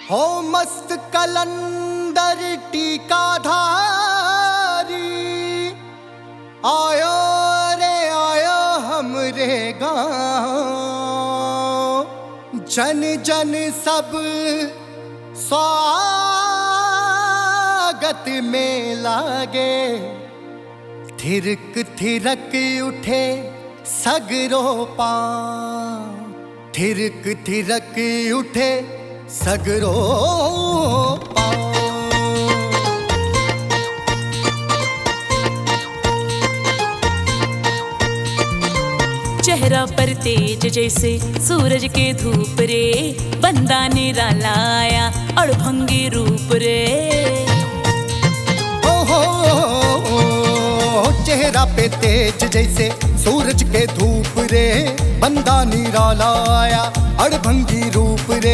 हो मस्त कलंदर टीकाधारी, आयो रे आयो हमरे गाँव। जन जन सब स्वागत में लागे, थिरक थिरक उठे सगरो पाँव। थिरक थिरक उठे सगरो पाँव। चेहरा पर तेज जैसे सूरज के धूप रे, बंदा निराला आया अड़भंगी रूप रे। चेहरा पे तेज जैसे सूरज के धूप रे, बंदा निराला आया अड़भंगी रूप रे।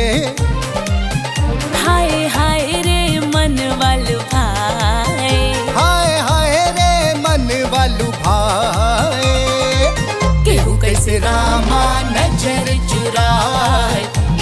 हाय हाय रे मन वालू भाई, हाय हाय रे मन वालू भाई। केहू कैसे रामा नजर चुराए,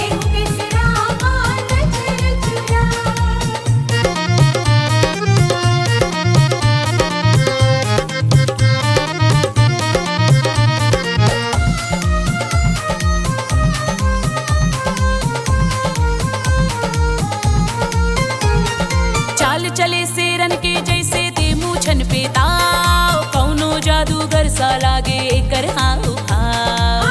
चले शेरन के जैसे ते मूछन पे ताव। कौनो जादूगर सा लागे कर हाव भाव।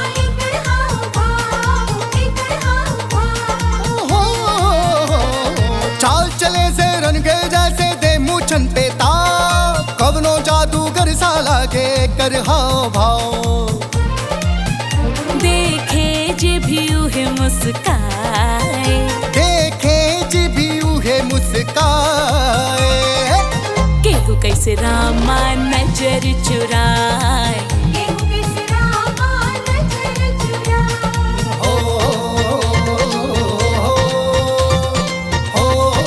चाल चले शेरन के जैसे ते मूछन पे ताव। कौनो जादूगर सा लागे कर हाव भाव। देखे जे भी उहे मुस्काए, देखे जे भी उहे मुस्काए। केहू कैसे रामा नजर चुराए, केहू कैसे रामा नजर चुराए। हो हो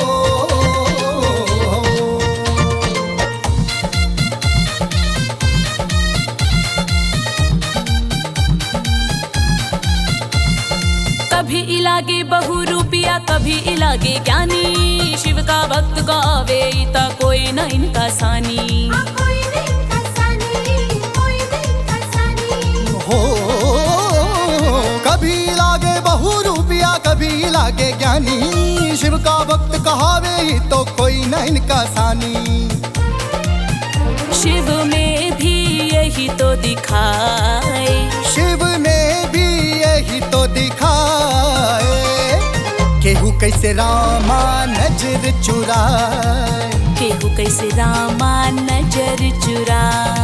कभी इलागे बहु रूपिया, कभी इलागे ज्ञानी। शिव का भक्त का आवे ता कोई न इनका सानी। हो कभी लागे बहु रूपिया, कभी लागे ज्ञानी। शिव का भक्त कहावे तो कोई न इनका सानी। शिव में भी यही तो दिखाए, शिव में भी यही तो दिखाए। केहू कैसे रामा नजर चुराए, केहू कैसे रामा नजर चुराए।